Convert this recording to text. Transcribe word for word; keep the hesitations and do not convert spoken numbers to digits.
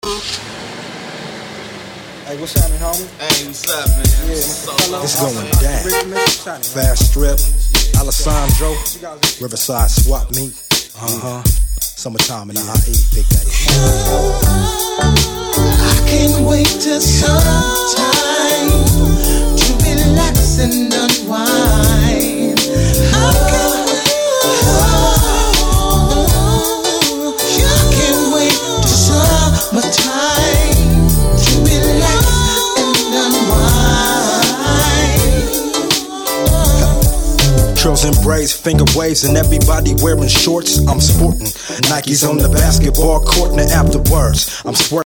Hey, what's happening, homie? Hey, what's up, man? Yeah, so it's going down. Fast Strip, Alessandro, Riverside Swap Meet. Uh-huh. Summertime in the I E, Big Daddy. I can't wait till sometime to relax and unwind. I can't wait. I can't wait till summertime to relax and unwind. Trills and braids, finger waves, and everybody wearing shorts. I'm sporting Nikes on the basketball court, and afterwards I'm squirting.